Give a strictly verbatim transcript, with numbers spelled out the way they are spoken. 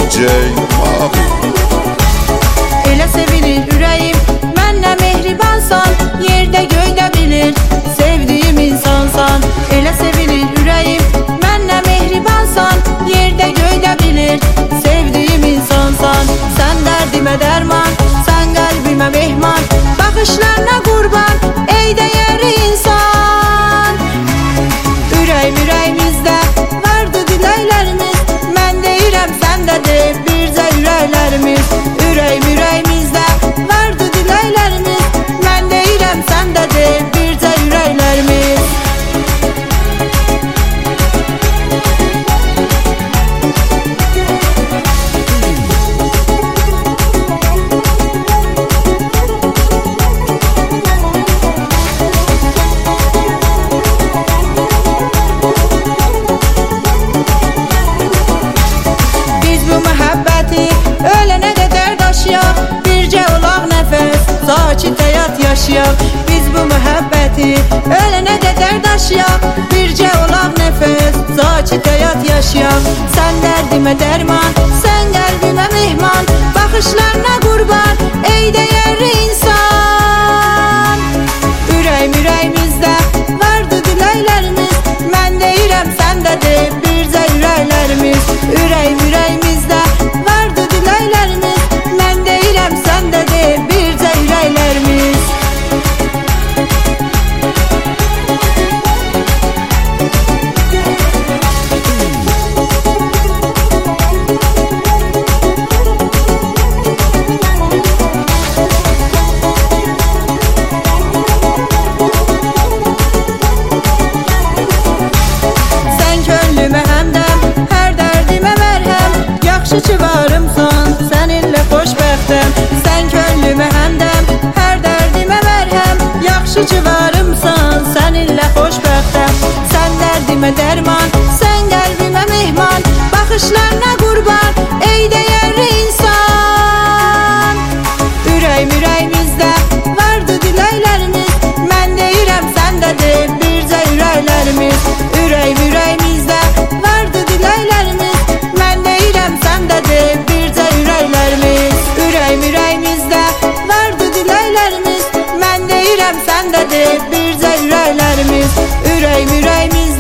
D J Mavi. Elə sevilir ürəyim, mənlə mehribansan, yerdə göydə bilir, sevdiyim insansan. Elə sevilir ürəyim, mənlə mehribansan, yerdə göydə bilir, sevdiyim insansan. Sən dərdimə dərman, sən qəlbimə mehman, baxışlarına qurban, ey dəyərli insan. Ürəyim ürəyimizdə vardı diləklərimiz, mən deyirəm sən də de bircə ürəklərimiz. Ürəyim ürəyimizdə vardı diləklərimiz, mən deyirəm sən də de bircə ürəklərimiz. Ölənə qədər daşıyaq, bircə olaq nəfəs, sakit həyat yaşayaq. Biz bu məhəbbəti ölənə qədər daşıyaq, bircə olaq nəfəs, sakit həyat yaşayaq. Sən dərdimə dərman, sən qəlbimə mehman, baxışlarına qurban, ey dəyərli insan. Ürəyim ürəyimizdə vardı diləklərimiz, mən deyirəm sən də de bircə ürəklərimiz. Ürəyim ürəyimizdə vardı diləklərimiz, mən deyirəm sən də de bircə ürəklərimiz. Sən könlümə həmdəm, hər dərdimə mərhəm, yaxşı ki varımsan, səninlə xoşbəxtəm. Sən könlümə həmdəm, hər dərdimə mərhəm, yaxşı ki varımsan, səninlə xoşbəxtəm. Sən dərdimə dərman, sən qəlbimə mehman, baxışlarına qurban, ey dəyərli insan. Ürəyim ürəyimizdə vardı diləklərimiz, mən deyirəm sən də de bircə ürəklərimiz. Ürəyim ürəyimizdə vardı diləklərimiz, mən deyirəm sən də de bircə ürəklərimiz. Ürəyim ürəyimizdə vardı diləklərimiz, mən deyirəm sən də de bircə ürəklərimiz. Ürəyim ürəyimizdə